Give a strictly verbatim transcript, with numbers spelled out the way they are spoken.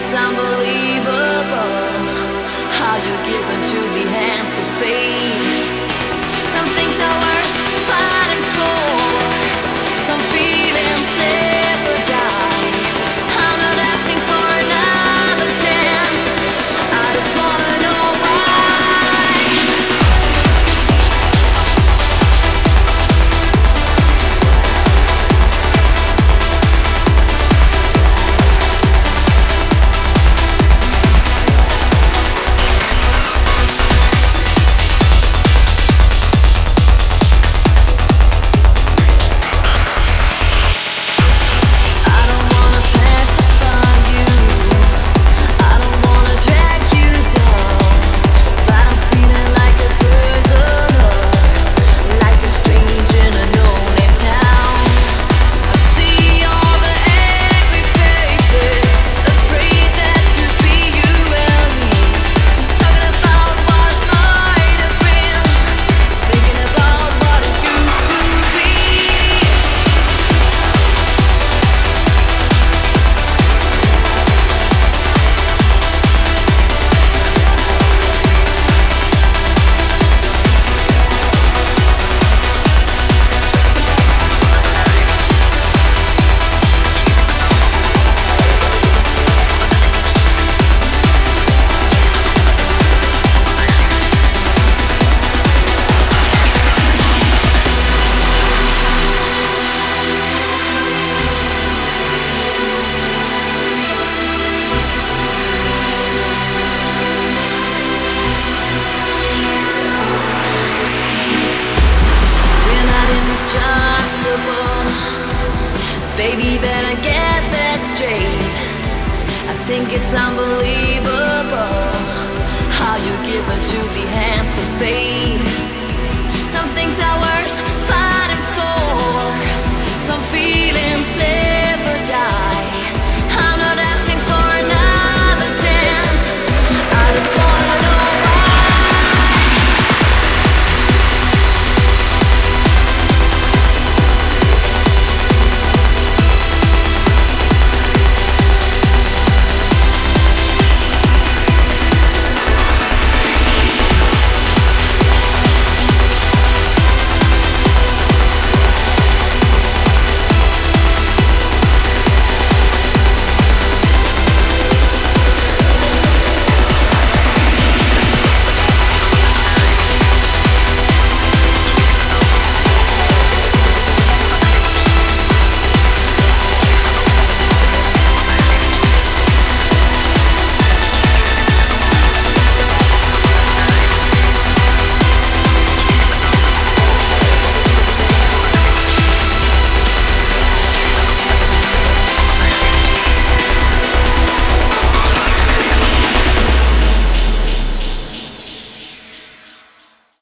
it's unbelievable how you give into the hands of fate. Some things are worth fighting for, some feelings never die. I'm not asking for another chance, I just wanna know why. Baby, better get that straight. I think it's unbelievable how you give into the hands of fate.